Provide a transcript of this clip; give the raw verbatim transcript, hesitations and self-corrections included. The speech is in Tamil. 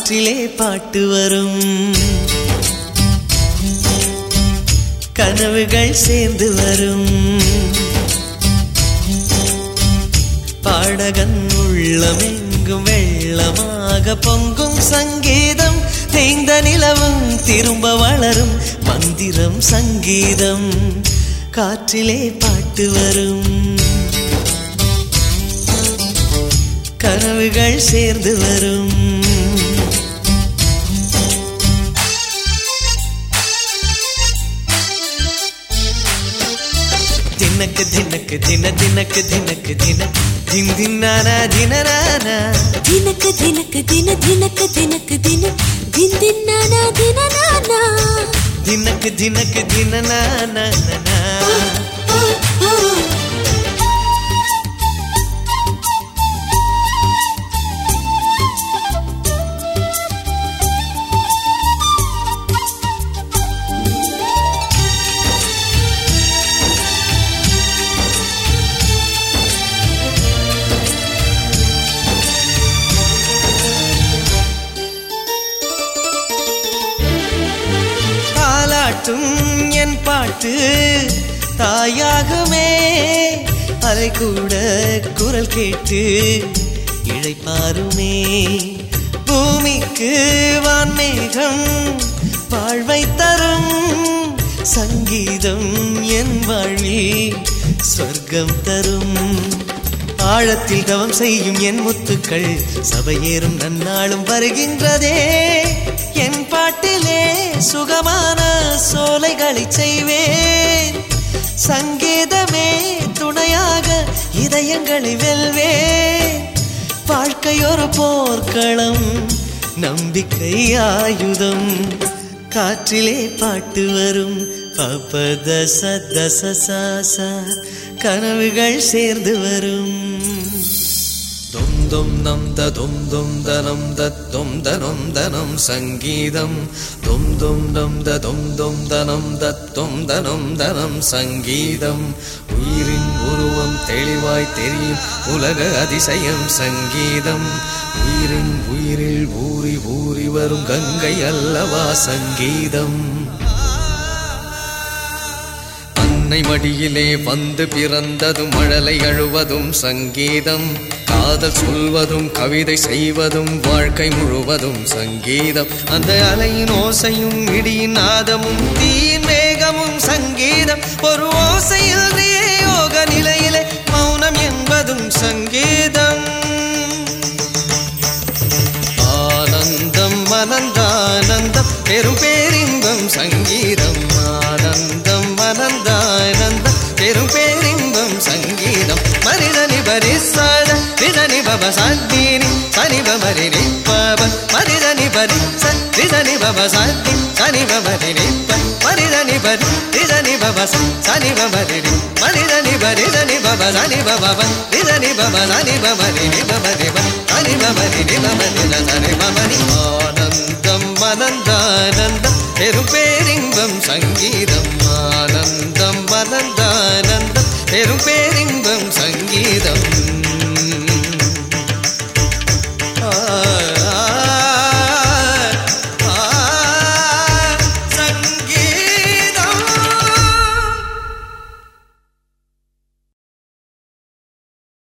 காற்றிலே பாட்டு வரும் கனவுகள் சேர்ந்து வரும் பாடகன் உள்ளமெங்கும் வெள்ளமாக பொங்கும் சங்கீதம் தேய்ந்த நிலவும் திரும்ப வளரும் மந்திரம் சங்கீதம் காற்றிலே பாட்டு வரும் கனவுகள் சேர்ந்து வரும் தினக்கு தினக்கு தின தினக்கு தினக்கு தின தின் தின்னானா தினனானா தினக்கு தினக்கு தின தினக்கு தினக்கு தின தின் தின்னானா தினனானா தினக்கு தினக்கு தினனானா என் பாட்டு தாயாகுமே அலை கூட குரல் கேட்டு இழைப்பாருமே பூமிக்கு வான்மேகம் வாழ்வை தரும் சங்கீதம் என் வாழ்வில் சொர்க்கம் தரும் ஆழத்தில் தவம் செய்யும் என் முத்துக்கள் சபையேறும் நன்னாளும் வருகின்றதே என் பாட்டிலே சுகமான சோலைகளை செய்வேன் சங்கீதமே துணையாக இதயங்களை வெல்வேன் வாழ்க்கை ஒரு போர்க்களம் நம்பிக்கை ஆயுதம் காற்றிலே பாட்டு வரும் பபத சத சசா கனவுகள் சேர்ந்து வரும் தொம் தொம் நம் த தொம் தொம் தனம் தத்தும் தனம் தனம் சங்கீதம் தொம் தொம் நம் த தொம் தொம் தனம் தத்தும் தனம் தனம் சங்கீதம் உயிரின் உருவம் தெளிவாய் தெரியும் உலக அதிசயம் சங்கீதம் உயிரின் உயிரில் ஊறி ஊறி வரும் கங்கை அல்லவா சங்கீதம் அன்னை மடியிலே வந்து பிறந்ததும் மழலை அழுவதும் சங்கீதம் காதல் சொல்வதும் கவிதை செய்வதும் வாழ்க்கை முழுவதும் சங்கீதம் அந்த அலையின் ஓசையும் இடியின் நாதமும் தீயின் வேகமும் சங்கீதம் ஒரு ஓசையில் யோக நிலையிலே மௌனம் என்பதும் சங்கீதம் ஆனந்தம் மனந்தானந்தம் பெரும் பேரின்பம் சங்கீதம் ஆனந்தம் மனந்தானந்தம் பெரும் பேரின்பம் சங்கீதம் மனிதனி பரிசாத விதனி பப சாத்தினி சனி பமரி நிப்பப மனிதனி பரி சனி பப சாத்தி சனி பமரி நிப்ப மனிதனி பரி விதனி பப சனி பமரி மனிதனி பரி தனி பப சனி பப விதனி பப சனி பமரி நிபமரி சனி பமரி நிபமரி சனி பமரி